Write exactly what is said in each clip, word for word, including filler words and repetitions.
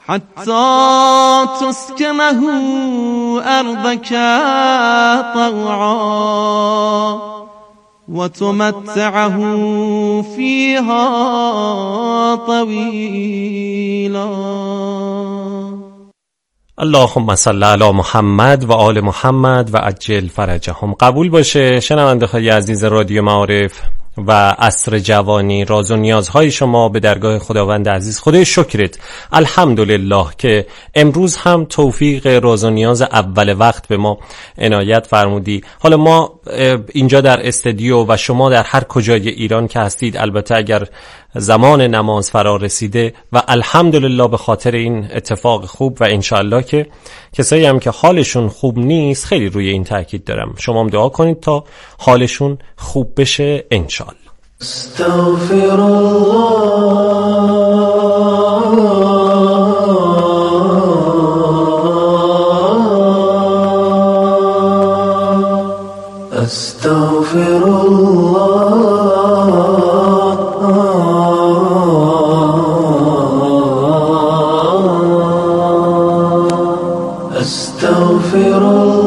حتى تسكنه أرضك طوعا وتمتعه فيها طويلا. اللهم صل علی محمد و آل محمد و عجل فرجهم. قبول باشه شنونده های عزیز رادیو معارف و عصر جوانی، راز و نیازهای شما به درگاه خداوند عزیز. خدای شکرت، الحمدلله که امروز هم توفیق راز و نیاز اول وقت به ما عنایت فرمودی. حالا ما اینجا در استودیو و شما در هر کجای ایران که هستید، البته اگر زمان نماز فرا رسیده و الحمدلله به خاطر این اتفاق خوب و انشاءالله که کسایی هم که حالشون خوب نیست، خیلی روی این تاکید دارم، شما هم دعا کنید تا حالشون خوب بشه انشاءالله. استغفر الله استغفر الله استغفر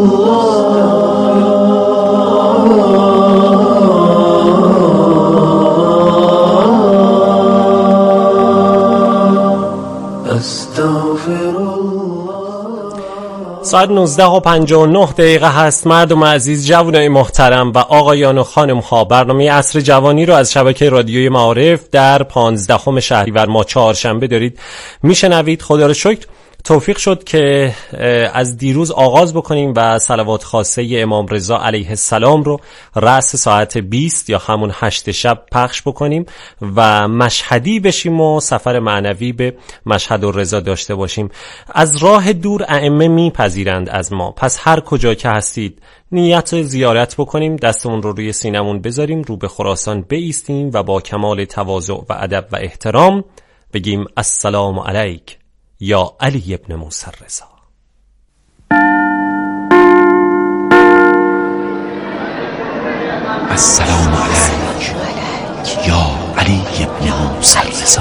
ساعت نوزده و پنجاه و نه دقیقه هست. مردم عزیز، جوانای محترم و آقایان و خانم ها، برنامه عصر جوانی رو از شبکه رادیوی معارف در پانزدهم شهریور ما چهارشنبه دارید میشنوید. خدا رو شکر توفیق شد که از دیروز آغاز بکنیم و صلوات خاصه امام رضا علیه السلام رو رأس ساعت بیست یا همون هشت شب پخش بکنیم و مشهدی بشیم و سفر معنوی به مشهد الرضا داشته باشیم. از راه دور ائمه میپذیرند از ما، پس هر کجا که هستید نیت زیارت بکنیم، دستمون رو روی سینمون بذاریم، رو به خراسان بایستیم و با کمال تواضع و ادب و احترام بگیم السلام علیک یا علی ابن موسی الرضا. السلام علیک یا علی ابن موسی الرضا.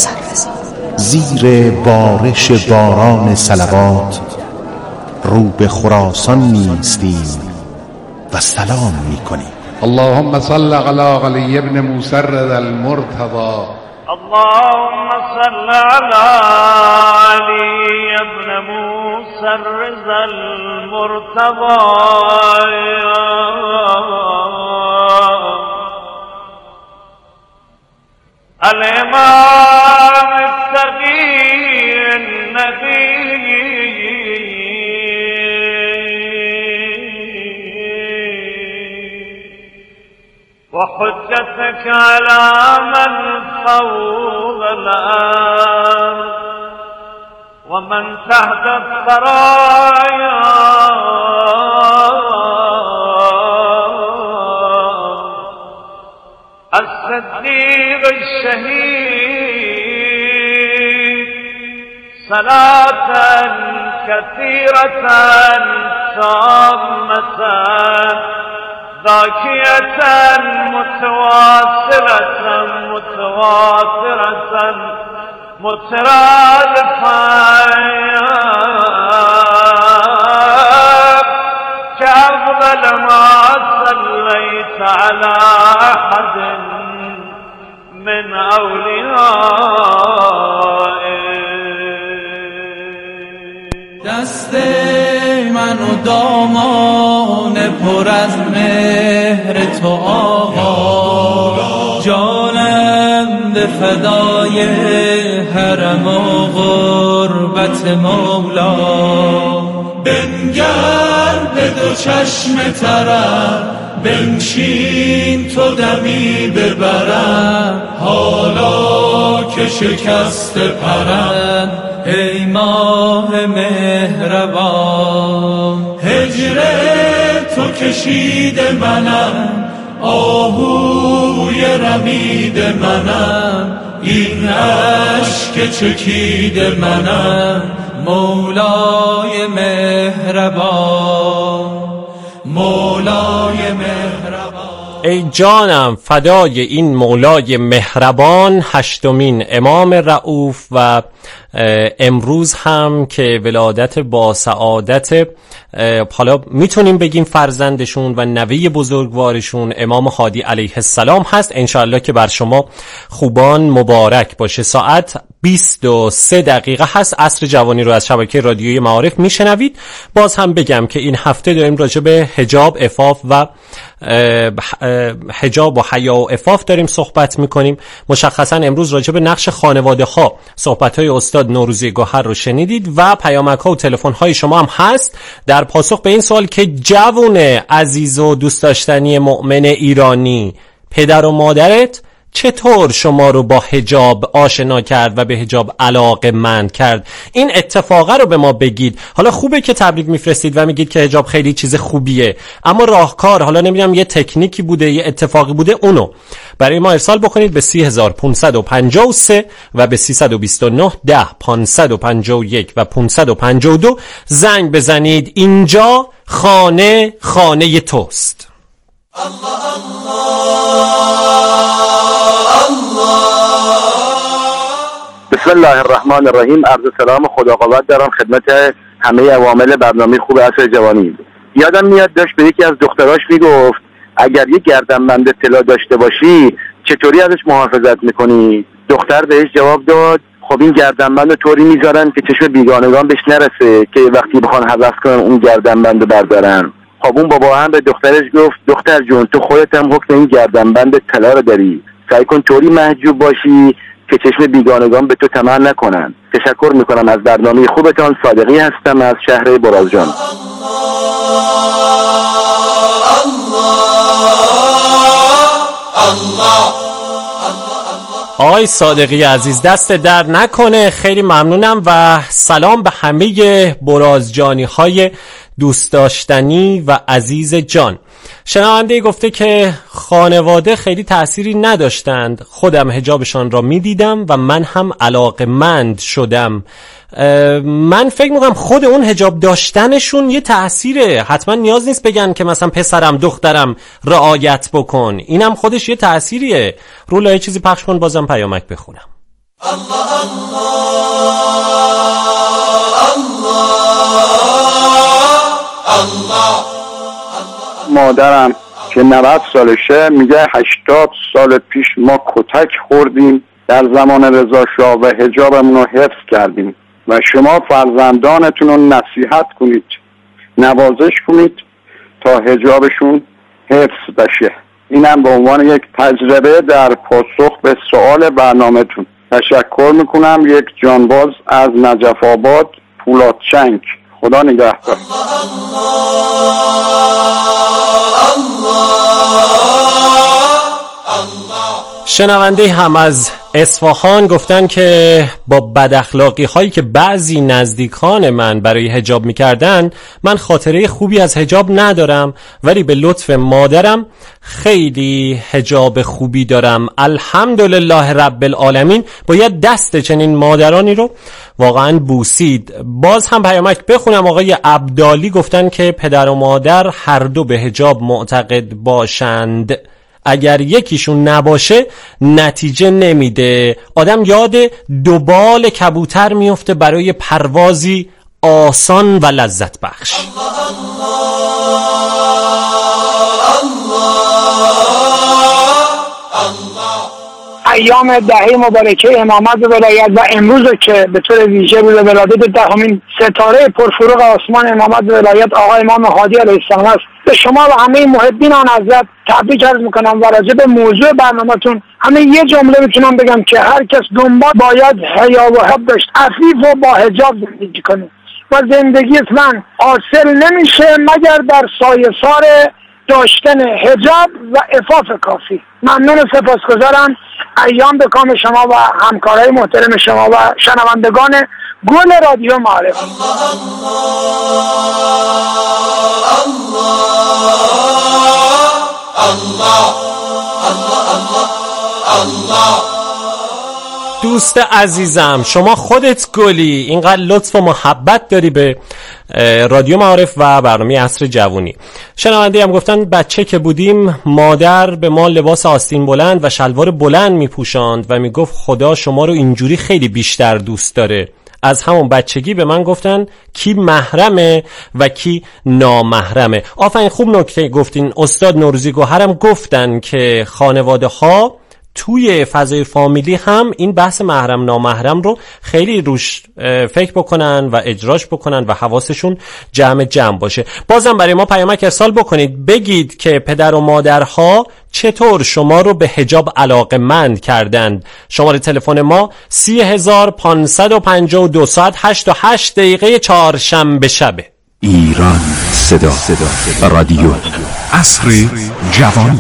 زیر بارش باران صلوات رو به خراسان میستیم و سلام میکنیم. اللهم صل علی علی ابن موسی الرضا المرتضی. اللهم صل على علي ابن موسى الرضا المرتضى الإمام التقي النبي وحجتك على من فوق الأرض ومن تحت الثرايا الصديق الشهيد صلاة كثيرة تامة ذاكية متواصلة متواترة مترادفة كأفضل ما صليت على أحد من أوليائه. دست من و دامان پر از مهر تو آقا، جانم به فدای حرم و غربت مولا. بنگر به دو چشم ترم، بنشین تو دمی ببرم، حالا که شکست پرم ای ماه مهربان. هجر تو کشید منم، آهوی رمید منم، این عشق چکید منم مولای مهربان، مولای مهربان. ای جانم فدای این مولای مهربان، هشتمین امام رؤوف و امروز هم که ولادت با سعادت، حالا میتونیم بگیم فرزندشون و نوه بزرگوارشون امام هادی علیه السلام هست. انشاءالله که بر شما خوبان مبارک باشه. ساعت بیست و سه دقیقه هست. عصر جوانی رو از شبکه رادیوی معارف میشنوید. باز هم بگم که این هفته داریم راجع به حجاب، عفاف و حجاب و حیا و عفاف داریم صحبت میکنیم. مشخصا امروز راجع به نقش خانواده ها صحبت های استاد نوروزی گوهر رو شنیدید و پیامک ها و تلفن های شما هم هست در پاسخ به این سوال که جوون عزیز و دوست داشتنی مؤمن ایرانی، پدر و مادرت چطور شما رو با حجاب آشنا کرد و به حجاب علاقه‌مند کرد؟ این اتفاقه رو به ما بگید. حالا خوبه که تبریک میفرستید و میگید که حجاب خیلی چیز خوبیه، اما راهکار، حالا نمیدونم یه تکنیکی بوده، یه اتفاقی بوده، اونو برای ما ارسال بکنید به سی هزار و پانصد و پنجاه و سه و به سیصد و بیست و نه ده پانصد و پنجاه و یک و پانصد و پنجاه و دو زنگ بزنید. اینجا خانه خانه توست. الله الله بسم الله الرحمن الرحیم. عرض سلام خدا قوت دارم خدمت همه عوامل برنامه خوب عصر جوانی. یادم میاد داشت به یکی از دختراش میگفت اگر یک گردنبند طلا داشته باشی چطوری ازش محافظت میکنی؟ دختر بهش جواب داد خب این گردنبند طوری میذارن که چشم بیگانگان بهش نرسه که وقتی بخوان هوس کنن اون گردنبند بردارن. خب اون بابا هم به دخترش گفت دختر جون تو خودت هم حکم این گردنبند طلا رو داری، سعی کن طوری محجوب باشی که چشم بیگانگان به تو طمع نکنن. تشکر میکنم از برنامه خوبتان. صادقی هستم از شهر برازجان. آقای صادقی عزیز دست در نکنه، خیلی ممنونم و سلام به همه برازجانی های دوست داشتنی و عزیز جان. شنونده گفته که خانواده خیلی تأثیری نداشتند، خودم حجابشان را می دیدم و من هم علاقه‌مند شدم. من فکر میکنم خود اون حجاب داشتنشون یه تأثیره، حتما نیاز نیست بگن که مثلا پسرم دخترم رعایت بکن، اینم خودش یه تأثیریه. رولا یه چیزی پخش کن بازم پیامک بخونم. الله الله الله. مادرم که نود سالشه میگه هشتاد سال پیش ما کتک خوردیم در زمان رضا شاه و حجابمون رو حفظ کردیم و شما فرزندانتون رو نصیحت کنید، نوازش کنید تا حجابشون حفظ بشه. اینم به عنوان یک تجربه در پاسخ به سوال برنامه‌تون. تشکر میکنم. یک جانباز از نجف آباد پولادچنگ. خدا نگهدار. شنونده هم از اصفهان گفتن که با بداخلاقی هایی که بعضی نزدیکان من برای حجاب میکردن من خاطره خوبی از حجاب ندارم، ولی به لطف مادرم خیلی حجاب خوبی دارم. الحمدلله رب العالمین. باید دست چنین مادرانی رو واقعا بوسید. باز هم پیامک بخونم. آقای عبدالی گفتن که پدر و مادر هر دو به حجاب معتقد باشند، اگر یکیشون نباشه نتیجه نمیده. آدم یاد دوبال کبوتر میفته برای پروازی آسان و لذت بخش. الله الله ایام دهه مبارکه امامت ولایت و امروز که به طور ویژه روز ولادت دهمین ستاره پرفروغ آسمان امامت ولایت آقا امام هادی علیه السلام است، به شما و همه محبین آن حضرت تبریک عرض میکنم و راجع به موضوع برنامه‌تون همه یه جمله میتونم بگم که هر کس دنبال باید حیا و حب داشت، عفیف و با حجاب زندگی کنه و زندگی من حاصل نمیشه مگر در سایه‌سار داشتن حجاب و عفاف کافی. ممنون و سپاسگزارم. ایام به کام شما و همکارای محترم شما و شنوندگان گل رادیو معارف. الله الله الله الله الله الله. دوست عزیزم، شما خودت گلی، اینقدر لطف و محبت داری به رادیو معارف و برنامه عصر جوانی. شنونده هم گفتن بچه که بودیم مادر به ما لباس آستین بلند و شلوار بلند میپوشاند و میگفت خدا شما رو اینجوری خیلی بیشتر دوست داره. از همون بچگی به من گفتن کی محرمه و کی نامحرمه. آفرین، خوب نکته گفتین. استاد نوروزی گوهرم گفتن که خانواده ها توی فضای فامیلی هم این بحث محرم نامحرم رو خیلی روش فکر بکنن و اجراش بکنن و حواسشون جمع جمع باشه. بازم برای ما پیامک ارسال بکنید، بگید که پدر و مادرها چطور شما رو به حجاب علاقه‌مند کردند. شماره تلفن ما سی هزار پانصد و پنجاه و دو ساعت هشت و هشت دقیقه چهارشنبه شبه. ایران صدا صدا رادیو عصر جوانی.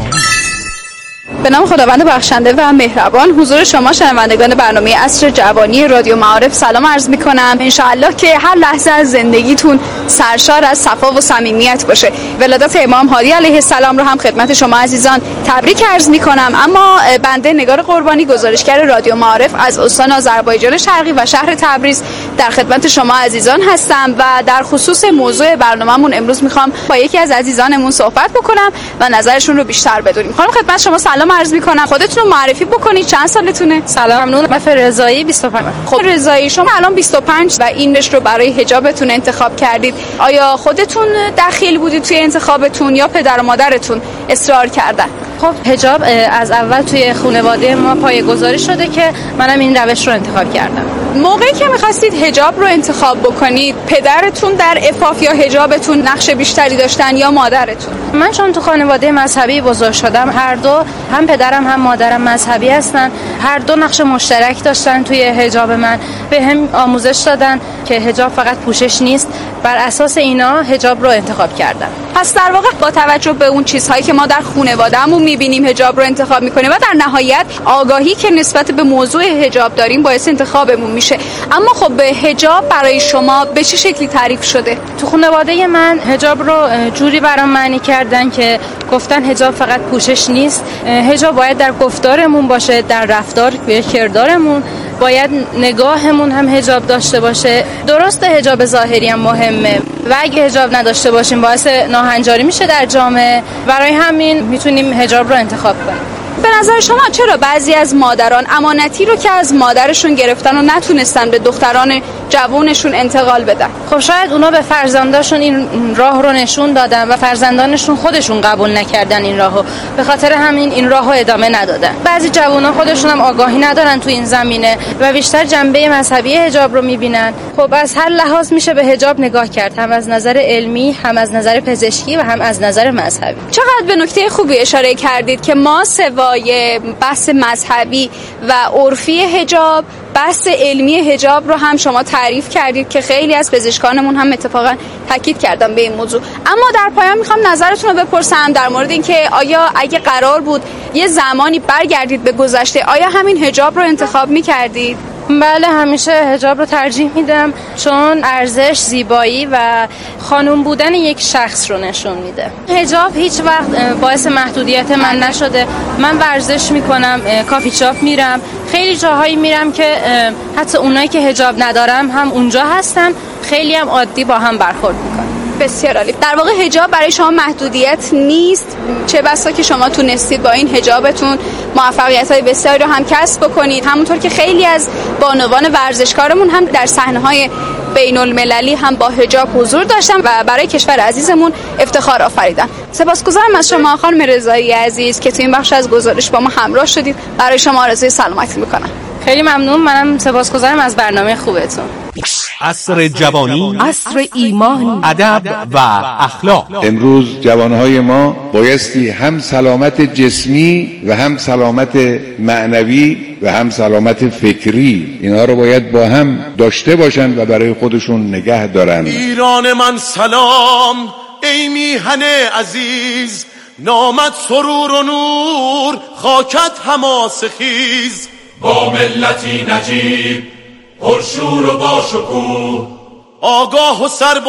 به نام خداوند بخشنده و مهربان، حضور شما شنوندگان برنامه عصر جوانی رادیو معارف سلام عرض می‌کنم. انشاءالله که هر لحظه از زندگیتون سرشار از صفا و صمیمیت باشه. ولادت امام هادی علیه السلام رو هم خدمت شما عزیزان تبریک عرض می‌کنم. اما بنده نگار قربانی، گزارشگر رادیو معارف از استان آذربایجان شرقی و شهر تبریز در خدمت شما عزیزان هستم و در خصوص موضوع برنامه‌مون امروز می‌خوام با یکی از عزیزانمون صحبت بکنم و نظرشون رو بیشتر بدونیم. خانم خدمت شما سلام عرض میکنم، خودتون رو معرفی بکنید، چند سالتونه؟ سلام، ممنون. من رضایی بیست و پنج. خب رضایی، شما الان بیست و پنج و این رشته رو برای حجابتون انتخاب کردید. آیا خودتون دخیل بودید توی انتخابتون یا پدر و مادرتون اصرار کردن؟ خب حجاب از اول توی خانواده ما پایه‌گذاری شده که منم این روش رو انتخاب کردم. موقعی که می‌خواستید حجاب رو انتخاب بکنید، پدرتون در عفاف یا حجابتون نقش بیشتری داشتن یا مادرتون؟ من چون تو خانواده مذهبی بزرگ شدم، هر دو هم پدرم هم مادرم مذهبی هستن، هر دو نقش مشترک داشتن توی حجاب من. به هم آموزش دادن که حجاب فقط پوشش نیست. بر اساس اینا حجاب رو انتخاب کردم. پس در واقع با توجه به اون چیزهایی که ما در خانواده‌مون می‌بینیم حجاب رو انتخاب می‌کنیم و در نهایت آگاهی که نسبت به موضوع حجاب داریم باعث انتخابمون میشه. اما خب به حجاب برای شما به چه شکلی تعریف شده؟ تو خانواده من حجاب رو جوری برام معنی کردن که گفتن حجاب فقط پوشش نیست، حجاب باید در گفتارمون باشه، در رفتار و کردارمون، باید نگاهمون هم حجاب داشته باشه. درسته حجاب ظاهری هم مهمه و اگه حجاب نداشته باشیم باعث ناهنجاری میشه در جامعه. برای همین میتونیم حجاب رو انتخاب کنیم. به نظر شما چرا بعضی از مادران امانتی رو که از مادرشون گرفتن و نتونستن به دختران جوانشون انتقال بدن؟ خب شاید اونا به فرزنداشون این راه رو نشون دادن و فرزندانشون خودشون قبول نکردن این راهو، به خاطر همین این راهو ادامه ندادن. بعضی جوانا خودشون هم آگاهی ندارن تو این زمینه و بیشتر جنبه مذهبی حجاب رو میبینن. خب از هر لحاظ میشه به حجاب نگاه کرد، هم از نظر علمی، هم از نظر پزشکی و هم از نظر مذهبی. چقدر به نکته خوبی اشاره کردید که ما سوای بحث مذهبی و عرفی حجاب، بحث علمی حجاب رو هم شما تعریف کردید که خیلی از پزشکانمون هم اتفاقا تاکید کردن به این موضوع. اما در پایان میخوام نظرتون رو بپرسم در مورد این که آیا اگه قرار بود یه زمانی برگردید به گذشته، آیا همین حجاب رو انتخاب میکردید؟ بله، همیشه حجاب رو ترجیح میدم چون ارزش، زیبایی و خانم بودن یک شخص رو نشون میده. حجاب هیچ وقت باعث محدودیت من نشده. من ورزش میکنم، کافی شاپ میرم، خیلی جاهایی میرم که حتی اونایی که حجاب ندارم هم اونجا هستن، خیلی هم عادی با هم برخورد میکنم. بسیار عالی. در واقع حجاب برای شما محدودیت نیست، چه بسا که شما تونستید با این حجابتون موفقیت‌های بسیاری رو هم کسب بکنید، همونطور که خیلی از بانوان ورزشکارمون هم در صحنه‌های بین المللی هم با حجاب حضور داشتن و برای کشور عزیزمون افتخار آفریدن. سپاسگزارم از شما خانم رضایی عزیز که تو این بخش از گزارش با ما همراه شدید. برای شما آرزوی سلامتی میکنم. خیلی ممنون. منم سپاسگزارم از برنامه خوبتون. عصر جوانی، عصر ایمان، ادب و اخلاق. امروز جوانهای ما بایستی هم سلامت جسمی و هم سلامت معنوی و هم سلامت فکری، اینا رو باید با هم داشته باشن و برای خودشون نگه دارن. ایران من سلام، ای میهن عزیز، نامت سرور و نور، خاکت حماسه خیز. با ملتی نجیب، پرشور و باشکوه، آگاه و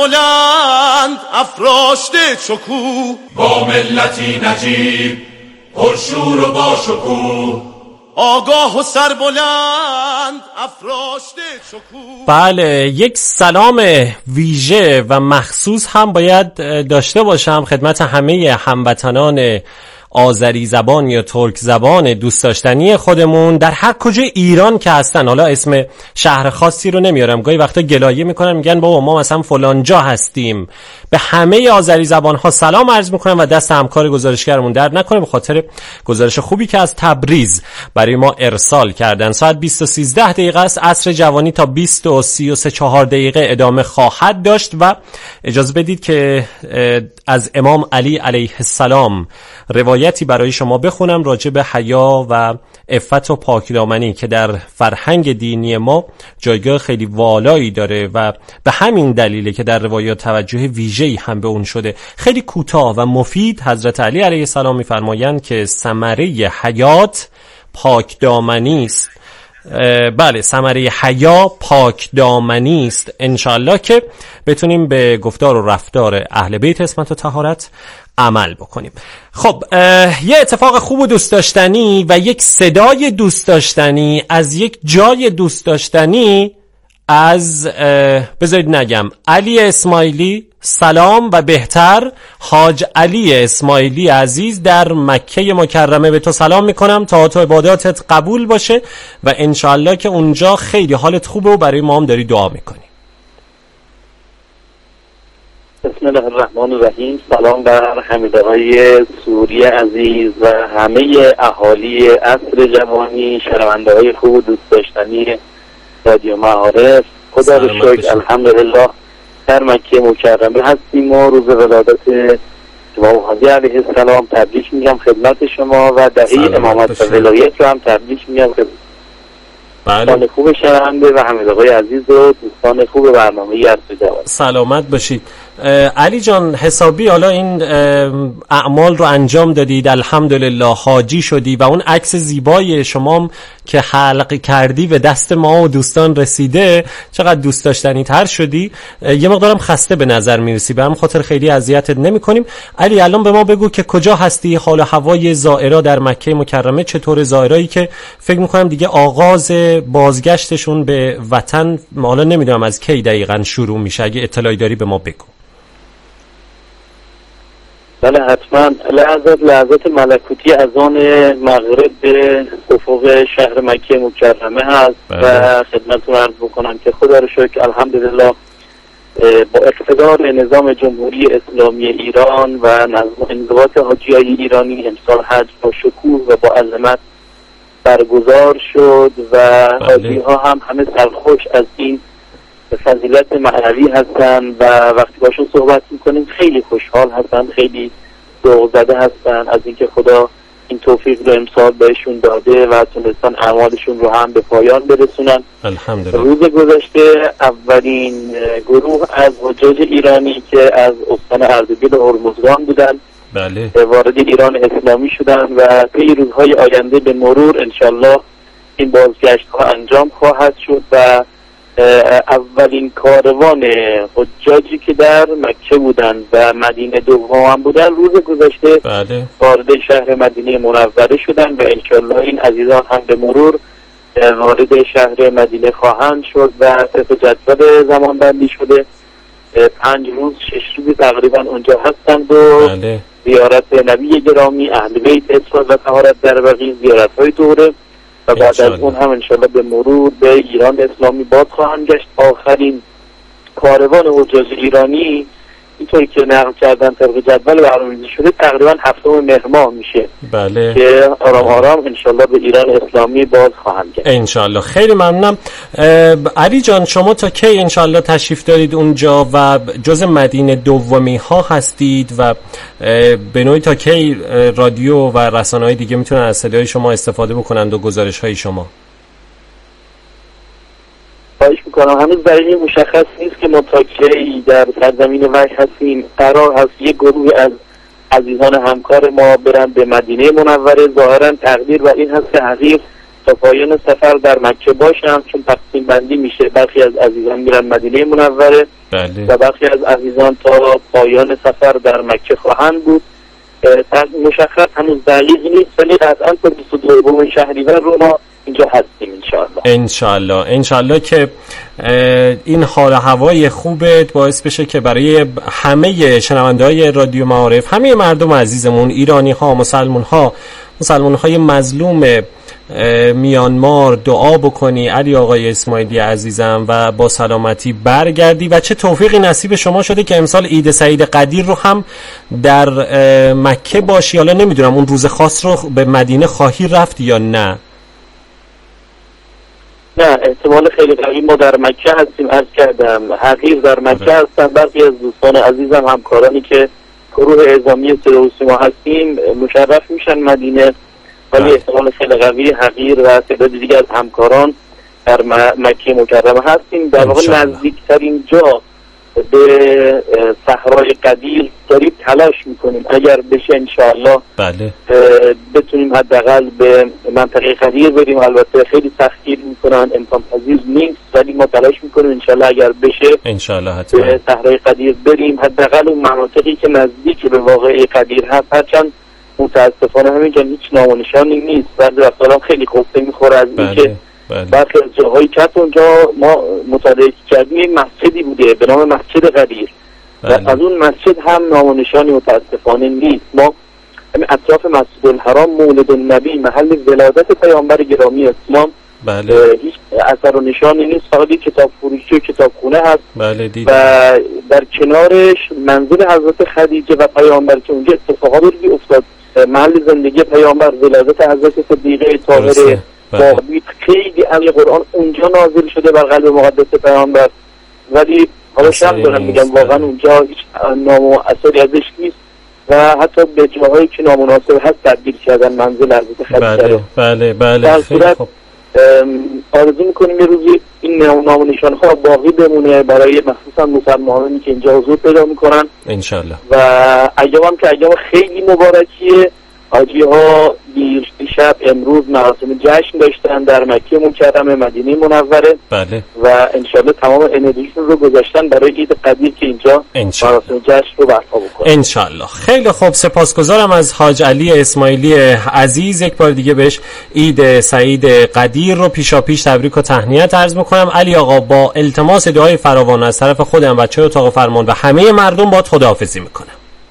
سربلند، افراشته شکوه. با ملتی نجیب، پرشور و باشکوه، آگاه و سربلند افراشته شکوه. بله، یک سلام ویژه و مخصوص هم باید داشته باشم خدمت همه هموطنان آذری زبان یا ترک زبان دوست داشتنی خودمون در هر کجای ایران که هستن. حالا اسم شهر خاصی رو نمیارم، گاهی وقتا گلایه میکنن میگن بابا ما مثلا فلان جا هستیم. به همه آذری زبان ها سلام عرض میکنم و دست همکار گزارشگرمون درد نکنه به خاطر گزارش خوبی که از تبریز برای ما ارسال کردن. ساعت بیست و سیزده دقیقه است. عصر جوانی تا بیست و سی و سه چهار دقیقه ادامه خواهد داشت و اجازه بدید که از امام علی علیه السلام روایتی برای شما بخونم راجع به حیا و عفت و پاکدامنی که در فرهنگ دینی ما جایگاه خیلی والایی داره و به همین دلیله که در روایات توجه ویژه‌ای هم به اون شده. خیلی کوتاه و مفید حضرت علی علیه السلام می‌فرمایند که ثمره حیات پاکدامنی است. بله، ثمره حیا پاک دامنی است. انشالله که بتونیم به گفتار و رفتار اهل بیت عصمت و طهارت عمل بکنیم. خب، یه اتفاق خوب و دوست داشتنی و یک صدای دوست داشتنی از یک جای دوست داشتنی از بذارید نگم علی اسماعیلی سلام و بهتر حاج علی اسماعیلی عزیز در مکه مکرمه به تو سلام میکنم تا تو عباداتت قبول باشه و انشالله که اونجا خیلی حالت خوبه و برای ما هم داری دعا میکنی. بسم الله الرحمن الرحیم. سلام بر حمیدهای سوری عزیز و همه اهالی عصر جوانی، شنونده های خوب و دوست داشتنی رادیو معارف. خدا رو شکر الحمدلله در مکه مکرمه هستیم و روز ولادت امام هادی علیه السلام تبریک میگم خدمت شما و دهه امامت و ولایت رو هم تبریک میگم خدمت دوستان خوب شنونده و حمیدهای عزیز و دوستان خوب برنامه عصر جوانی. سلامت باشید. علی جان حسابی حالا این اعمال رو انجام دادید، الحمدلله حاجی شدی و اون عکس زیبای شما که حلق کردی به دست ما و دوستان رسیده چقدر دوست داشتنی تر شدی. یه مقدارم خسته به نظر میرسی، به همین خاطر خیلی اذیتت نمی کنیم. علی الان به ما بگو که کجا هستی، حال و هوای زائرا در مکه مکرمه چطور؟ زائرایی که فکر میکنم دیگه آغاز بازگشتشون به وطن حالا نمیدونم از کی دقیقاً شروع میشه، اگه اطلاعی داری به ما بگو. بله حتما. لحظات لحظات ملکوتی از آن مغرب به افق شهر مکه مکرمه هست و خدمتتون عرض بکنم که خدا رو شکر الحمدلله با اقتدار نظام جمهوری اسلامی ایران و نظم انضباط حاجیای ایرانی امسال حج با شکوه و با عظمت برگزار شد و حاجی ها هم همه سرخوش از این فضیلت معنوی هستن و وقتی باشون صحبت میکنیم خیلی خوشحال هستن، خیلی ذوق زده هستن از اینکه خدا این توفیق رو امسال بهشون داده و تونستن اعمالشون رو هم به پایان برسونن. الحمدلله. روز گذشته اولین گروه از حجاج ایرانی که از استان اردبیل و هرمزگان بودن بله وارد ایران اسلامی شدن و طی روزهای آینده به مرور انشالله این بازگشت ها انجام خواهد شد و اولین کاروان حجاجی که در مکه بودن و مدینه دوم هم بودن روز گذشته بله. وارد شهر مدینه منوره شدن و انشالله این عزیزان هم به مرور وارد شهر مدینه خواهند شد و طبق جدول زمان بندی شده پنج روز شش روز تقریبا اونجا هستند و بله. زیارت نبی گرامی اهل بیت عصمت و طهارت در بقیع زیارت های دوره و بعد از اون هم انشالله به مرور به ایران اسلامی باز خواهند گشت. آخرین کاروان حجاج ایرانی اینطوری که نقل کردن طبق جدول برنامه‌ریزی شده تقریبا هفتم مهر ماه میشه بله. که آرام آرام انشالله به ایران اسلامی باز خواهند گشت انشالله. خیلی ممنونم. علی جان شما تا کی انشالله تشریف دارید اونجا و جز مدینه دومی ها هستید و به نوعی تا کی رادیو و رسانه‌های دیگه میتونن از صدای شما استفاده بکنند و گزارش های شما؟ خواهش میکنم. هنوز برای این مشخص نیست که ما تا کی در سرزمین وحی هستیم. قرار هست یک گروه از عزیزان همکار ما برن به مدینه منوره. ظاهرا تقدیر و این هست که حقیق تا پایان سفر در مکه باشن چون تقسیم بندی میشه، برخی از عزیزان میرن مدینه منوره بله. و برخی از عزیزان تا پایان سفر در مکه خواهند بود مشخص هنوز دقیق نیست، ولی قطعا تا بیست و دوم شهریور رو ما اینجا هستیم انشاءالله. انشاءالله انشاءالله که این حال و هوای خوبت باعث بشه که برای همه شنونده‌های رادیو معارف، همه مردم عزیزمون، ایرانی ها، مسلمان ها، مسلمان های مظلوم میانمار دعا بکنی علی آقای اسماعیلی عزیزم و با سلامتی برگردی و چه توفیقی نصیب شما شده که امسال عید سعید قدیر رو هم در مکه باشی. حالا نمیدونم اون روز خاص رو به مدینه خواهی رفت یا نه؟ نه احتمال خیلی قوی ما در مکه هستیم. عرض کردم حقیر در مکه هستن. برخی از دوستان عزیزم همکارانی که گروه اعزامی صدا و سیما هستیم مشرف میشن مدینه، ولی احتمال خیلی قوی حقیر و تعداد دیگه از همکاران در مکه مکرمه هستیم. در واقع نزدیکترین جا به صحرای قدیر داریم تلاش میکنیم اگر بشه انشاءالله بله بتونیم حداقل به منطقه قدیر بریم. البته خیلی سختی میکنن، امکان پذیر نیست، ولی ما تلاش میکنیم انشاءالله اگر بشه انشاءالله حتما به صحرای قدیر بریم، حداقل اون مناطقی که نزدیک به واقعه قدیر هست. هرچند متاسفانه همین که هیچ نام و نشانی نیست. بعد رفتارم خیلی قصه میخوره از بله. اینکه بله. برخی از جاهایی که اونجا ما مطالعه کردیم مسجدی بوده به نام مسجد قدیر بله. و از اون مسجد هم نام و نشانی متاسفانه نیست. ما اطراف مسجد الحرام مولد النبی محل ولادت پیامبر گرامی اسلام بله. هیچ اثر و نشانی نیست، فقط یک کتاب فروشی و کتابخونه هست بله دید. و در کنارش منزل حضرت خدیجه و پیامبر که اونجا اتفاقاتی افتاد، محل زندگی پیامبر، ولادت حضرت صدیقه طاهره، باقی خیلی از قرآن اونجا نازل شده بر قلب مقدس پیامبر. ولی حالا شرط دارم میگم واقعا اونجا هیچ نام و اثری ازش نیست و حتی به جاهایی که نامناسب هست تبدیل کردن منزل حضرت خدیجه رو. بله بله خیلی خوب. آرزو میکنیم یه روزی این نام و نشان ها باقی بمونه برای مخصوصا مسلمانانی که اینجا حضور پیدا میکنن انشالله. و ایام هم که ایام خیلی مبارکیه. حاجی ها دیر دیشب امروز مراسم جشن داشتن در مکه مکرمه مدینه منوره بله و انشالله تمام انرژیشون رو گذاشتن برای عید قدیر که اینجا مراسم جشن رو برپا بکنن انشالله. خیلی خوب، سپاسگزارم از حاج علی اسماعیلی عزیز. یک بار دیگه بهش عید سعید قدیر رو پیشا پیش تبریک و تهنیت عرض میکنم. علی آقا با التماس دعای فراوان از طرف خودم بچه اتاق فرمان و همه مردم با خداحافظی میکنم.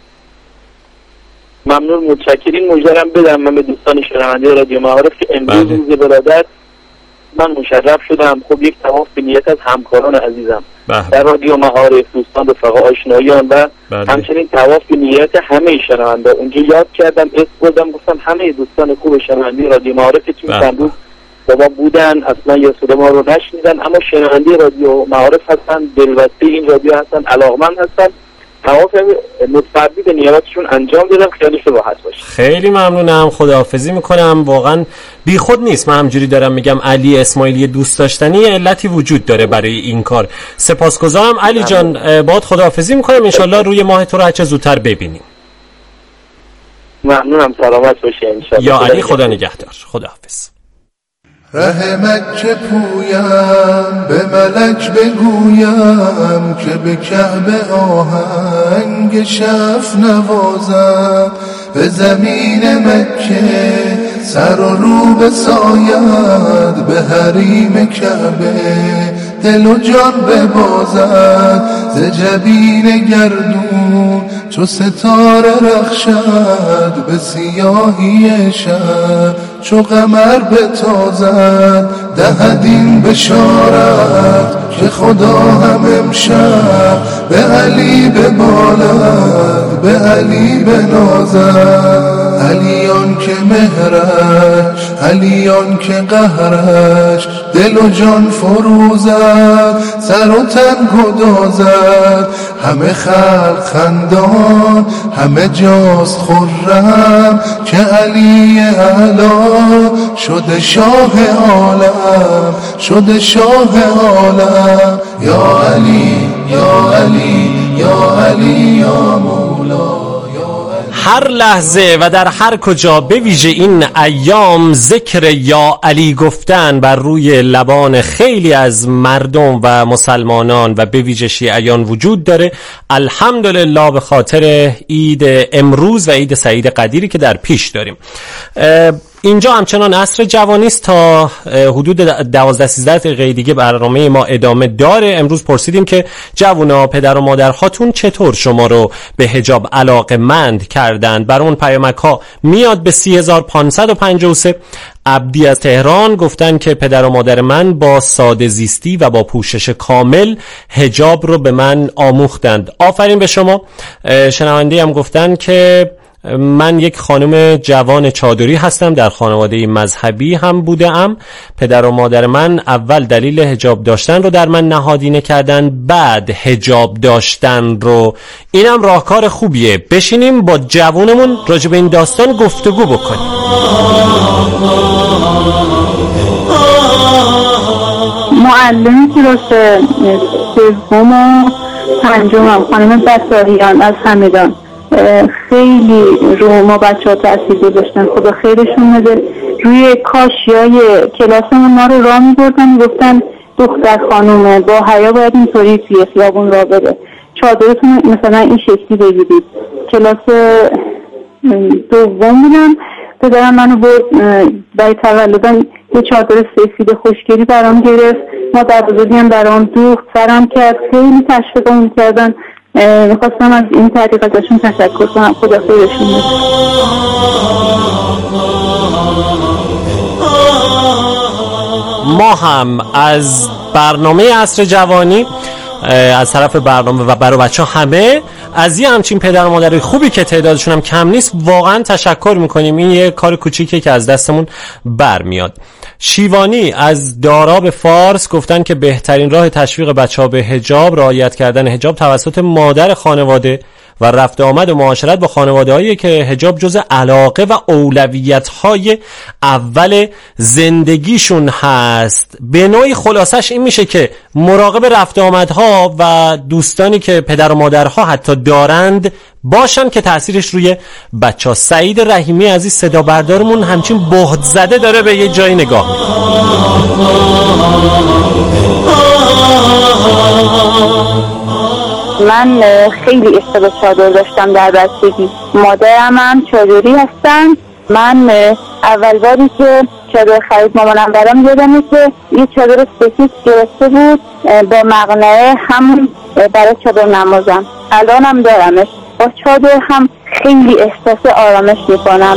ممنون، متشکرین. مجدرم بدم من به دوستان شنونده رادیو معارف که امروز بله. روز ولادت من مشرف شدم. خب یک تماس به نیت از همکاران عزیزم بله. در رادیو معارف، دوستان رفقا آشنایان و بله. همچنین تواف به نیت همه شنونده. اونجا یاد کردم اسم بردم گفتم همه دوستان خوب شنونده رادیو معارف که چند بله. روز با ما بودن اصلا یا صدا ما رو نشنیدن اما شنونده رادیو معارف هستن، دلبسته این رادیو هستن، علاقمند هستن، تواف متفردی به نیابتشون انجام دادم. خیالشون راحت باشه. خیلی ممنونم، خداحافظی میکنم. واقعا بی خود نیست، من همجوری دارم میگم علی اسماعیلی دوست داشتنی علتی وجود داره برای این کار. سپاسگزارم علی جان، باهات خداحافظی میکنم. انشالله روی ماه تو رو هرچه زودتر ببینیم. ممنونم، سلامت باشه انشالله. یا علی خدا نگهدار. خداحافظ. رحمت که پویم به ملک بگویم که به کعبه آهنگ شف نوازم، به زمین مکه سر و رو بساید، به حریم کعبه دل و جان ببازد، ز جبین گردون چو ستاره رخشد، به سیاهی شب چو قمر بتازد، دهد این بشارت که خدا هم امشب به علی ببالد، به علی بنازد. علیان که مهرش، علیان که قهرش، دل و جان فروزد، سر و تن گدازد، همه خلق خندان، همه جاست خرم، که علی اعلی شده شاه عالم، شده شاه عالم. یا علی یا علی یا علی یا مولا. هر هر لحظه و در هر کجا، به ویژه این ایام، ذکر یا علی گفتن بر روی لبان خیلی از مردم و مسلمانان و به ویژه شیعیان وجود داره. الحمدلله به خاطر عید امروز و عید سعید قدیری که در پیش داریم. اینجا همچنان عصر جوانی است، تا حدود دوازده سیزده دقیقه دیگه برنامه ما ادامه داره. امروز پرسیدیم که جوونا، پدر و مادرهاتون چطور شما رو به حجاب علاقه‌مند کردند؟ برامون پیامک ها میاد به سی هزار و پانصد و پنجاه و سه. عبدی از تهران گفتن که پدر و مادر من با ساده زیستی و با پوشش کامل حجاب رو به من آموختند. آفرین به شما. شنونده هم گفتن که من یک خانم جوان چادری هستم، در خانواده مذهبی هم بوده ام. پدر و مادر من اول دلیل حجاب داشتن رو در من نهادینه کردن، بعد حجاب داشتن رو. اینم راهکار خوبیه. بشینیم با جوانمون راجع به این داستان گفتگو بکنیم. معلم کلاس سوم و پنجم خانم بساریان از همدان خیلی رو ما بچه ها تأثیر گذاشتن، خدا خیرشون بده. روی کاشیای کلاسمون ما رو راه می‌بردن، گفتن دختر خانومه با حیا باید اینطوری توی خیابون راه بره، چادرتون مثلا این شکلی بگیرید. کلاس دوم بودم، پدرم منو برد برای تولدم یه چادر سفید خوشگلی برام گرفت، ما در بزرگی هم برام دوخت، سرم کرد، خیلی تشویقم کردن. میخواستم از این طریق ازشون تشکر کنم، خدا خیرشون بده. ما هم از برنامه عصر جوانی، از طرف برنامه و برای بچه همه، از یه همچین پدر و مادر خوبی که تعدادشون هم کم نیست واقعا تشکر میکنیم. این یه کار کوچیکه که از دستمون برمیاد. شیوانی از داراب فارس گفتن که بهترین راه تشویق بچه‌ها به حجاب رعایت کردن حجاب توسط مادر خانواده و رفت آمد و معاشرت با خانواده‌هایی که حجاب جز علاقه و اولویت‌های اول زندگیشون هست. به نوعی خلاصش این میشه که مراقب رفت آمدها و دوستانی که پدر و مادرها حتی دارند باشن که تأثیرش روی بچه‌ها. سعید رحیمی عزیز صدا بردارمون همچین بهت زده داره به یه جایی نگاه من خیلی عشق به چادر داشتم در بچگی. مادرم هم چادری هستن. من اول باری که چادر خرید مامانم برام یادمه که یه چادر سفید گرفته بود با مقنعه، هم برای چادر نمازم. الانم دارمش. با چادر هم خیلی احساس آرامش میکنم.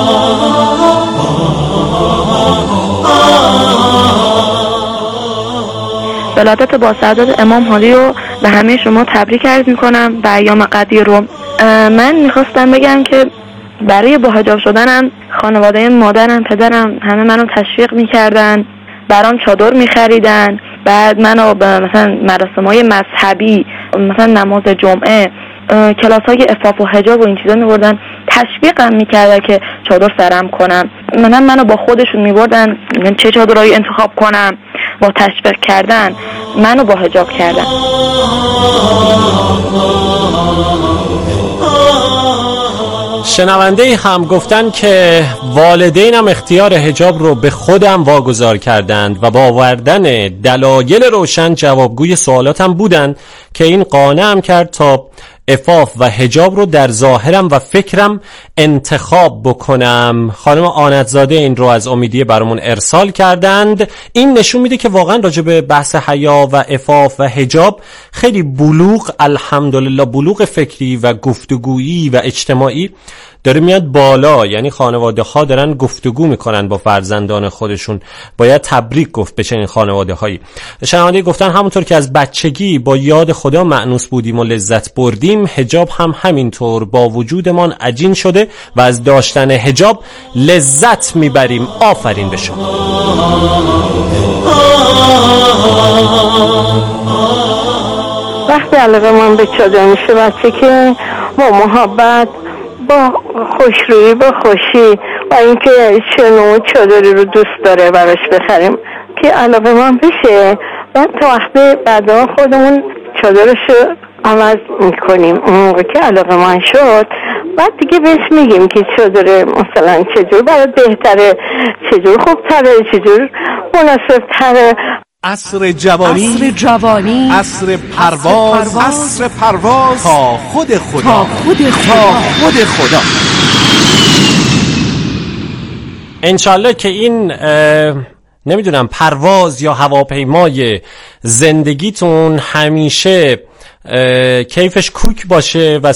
ولادت با سعادت امام هادی رو به همه شما تبریک عرض میکنم به ایام قدیر رو. من میخواستم بگم که برای با حجاب شدنم خانواده مادرم، پدرم همه منو تشویق میکردن، برام چادر میخریدن. بعد منو به مثلا مراسم‌های مذهبی، مثلا نماز جمعه، کلاس های عفاف و حجاب و این چیزا میبردن، تشویقم میکردن که چادر سرم کنم. مثلا منو با خودشون میبردن چه چادرایی انتخاب کنم. با تشویق کردن منو با حجاب کردن. شنونده هم گفتن که والدینم اختیار حجاب رو به خودم واگذار کردند و با آوردن دلایل روشن جوابگوی سوالاتم بودند که این قانعم کرد تا عفاف و حجاب رو در ظاهرم و فکرم انتخاب بکنم. خانم آنتزاده این رو از امیدیه برامون ارسال کردند. این نشون میده که واقعا راجع به بحث حیا و عفاف و حجاب خیلی بلوغ، الحمدلله بلوغ فکری و گفتگویی و اجتماعی داره میاد بالا. یعنی خانواده ها دارن گفتگو میکنن با فرزندان خودشون. باید تبریک گفت به چنین خانواده هایی. شنونده گفتن همونطور که از بچگی با یاد خدا مأنوس بودیم و لذت بردیم، حجاب هم همینطور با وجودمان عجین شده و از داشتن حجاب لذت میبریم. آفرین به شما. وقتی علاقه من به چادر میشه بچه که با محبت، با خوشرویی، با خوشی و اینکه چه نوع چادری رو دوست داره براش بخریم که علاقه من بشه. بعد تا وقتی بعدا خودمون چادرش رو عوض میکنیم. اون موقع که علاقه من شد بعد دیگه بهش میگیم که چجوره، مثلا چجور برای بهتره، چجور خوبتره، چجور مناسب تره. عصر جوانی، عصر جوانی، عصر پرواز، عصر پرواز تا خود خدا، تا خود خدا، تا خود خدا. انشالله که این نمیدونم پرواز یا هواپیمای زندگیتون همیشه کیفش کوک باشه و